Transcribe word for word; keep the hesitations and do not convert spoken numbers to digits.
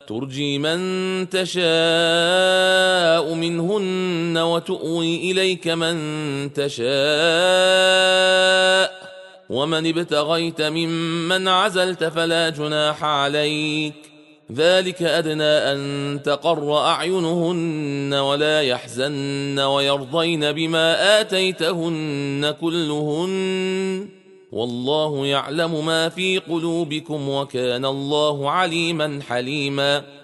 ترجي من تشاء منهن وتؤوي إليك من تشاء ومن ابتغيت ممن عزلت فلا جناح عليك ذلك أدنى أن تقر أعينهن ولا يحزن ويرضين بما آتيتهن كلهن والله يعلم ما في قلوبكم وكان الله عليما حليما